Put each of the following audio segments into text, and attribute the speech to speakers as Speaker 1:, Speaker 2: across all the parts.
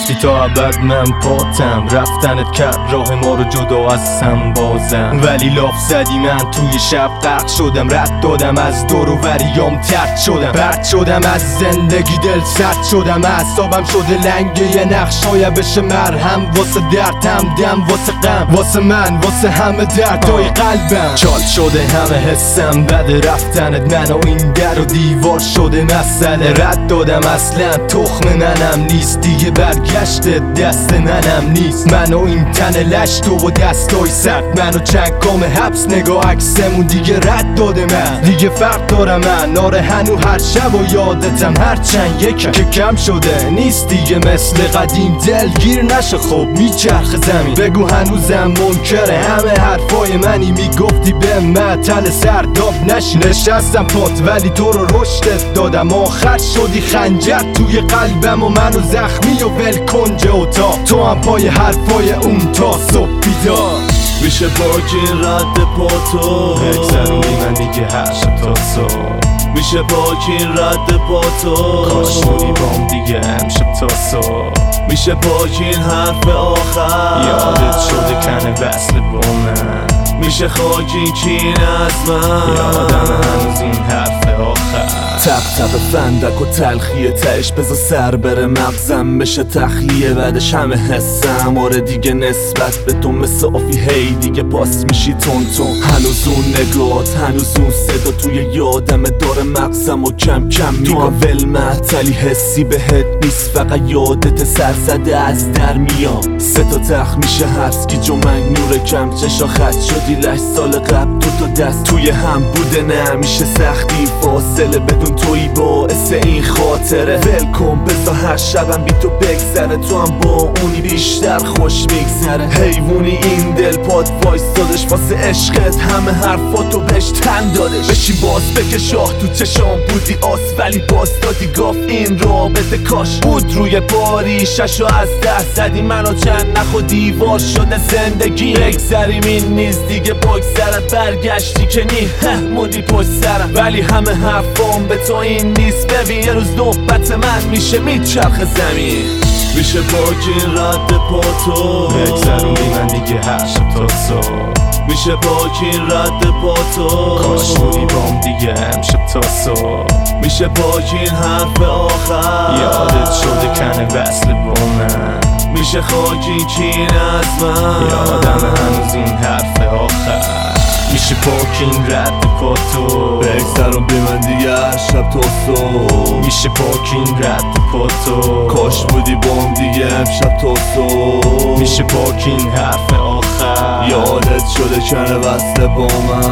Speaker 1: گفتی تا ابد من پاتم، رفتنت کرد راه ما رو جدا از هم بازم. ولی لاف زدی من توی شب غرق شدم، رد دادم از دور و وریام ترد شدم، پرد شدم از زندگی، دل سرد شدم، اعصابم شده لنگه یه نقشای بشه مرهم واسه دردم، دم واسه غم، واسه من، واسه همه دردای قلبم. چال شده همه حسم بده رفتنت، من و این در و دیوار شده مسئله. رد دادم اصلا تخم منم نیست دیگه، برگشت دست منم نیست. من و این تن لش تو و دستای سرد، من و چند کام حبس نگاه عکسمون دیگه رد داده من. دیگه فرق دارم من آره هنو هر شب و یادتم هرچند یکم که کم شده نیست دیگه مثل قدیم. دلگیر نشه خب میچرخ زمین، بگو هنوزم منکره همه حرفای منی. میگفتی به معطل سرداب نشی، نشستم پات ولی تو رو رشدت دادم. آخر شدی خنجر توی قلبم و منو زخمی و ول کنج اتاق. تو هم پای حرفای اون تا صبح بیدار.
Speaker 2: میشه پاکی رد پاتو
Speaker 1: بگذروندی من دیگه هر شب تا صبح.
Speaker 2: میشه پاکی رد پاتو
Speaker 1: کاش بودی بام دیگه امشب تا صبح.
Speaker 2: میشه پاکی حرف آخر
Speaker 1: یادت شده کنه وصل با من.
Speaker 2: میشه خاکی کین از من،
Speaker 1: یادم هنوز این حرف آخر.
Speaker 2: تق فندک و تلخیه تهش بذار سر بره مغزم بشه تخلیه. بعدش همه حسم آره دیگه نسبت به تو مثل آفی هی دیگه پاس میشی تون تون. هنوز اون نگات هنوز اون صدا توی یادم داره مغزم و کم کم تو اول معطلی حسی بهت نیست، فقط یادت سر زده از در میام. سه تا تخ میشه هرسکی جمنگ نور کم چشا خط شدی لش سال قبل دو تا دست توی هم بوده نمیشه سختی فاصله بدون توی باعث این خاطره. ول کن بذار هر شبم بی تو بگذره، تو هم با اونی بیشتر خوش میگذره. حیوونی این دل پاد وایستادش واسه عشقت همه حرفاتو بهش تن دادش. بشی باز بکش آه تو چشام بودی آس ولی باز دادی گاف. این رابطه کاش بود روی باری ششو از ده زدی منو چند نخو دیوار شده زندگی. بگذریم این نیز دیگه بگذره، برگشتی که نی موندی پشت سرم ولی همه حرفام به تو این نیست. ببین یه روز نوبت من میشه میچرخ زمین. میشه پاکی رد پاتو
Speaker 1: بگذروندی من دیگه هر شب تا صبح.
Speaker 2: میشه پاکی رد پاتو
Speaker 1: کاش بودی بام دیگه امشب تا صبح.
Speaker 2: میشه پاکی حرف آخر
Speaker 1: یادت شده کنه وصل با من.
Speaker 2: میشه خاکی کین از من،
Speaker 1: یادم هنوز این حرف آخر. میشه پاکین رد پاتو
Speaker 2: بگذرم بی من دیگه شب تا صبح.
Speaker 1: میشه پاکین رد پاتو
Speaker 2: کاش بودی بام دیگه امشب تا صبح.
Speaker 1: میشه پاکین حرف آخر.
Speaker 2: یادت شده کنه وصله با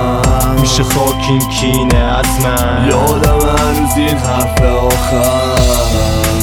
Speaker 2: من.
Speaker 1: میشه خاکین کینه از من.
Speaker 2: یادم هنوز این حرف آخر.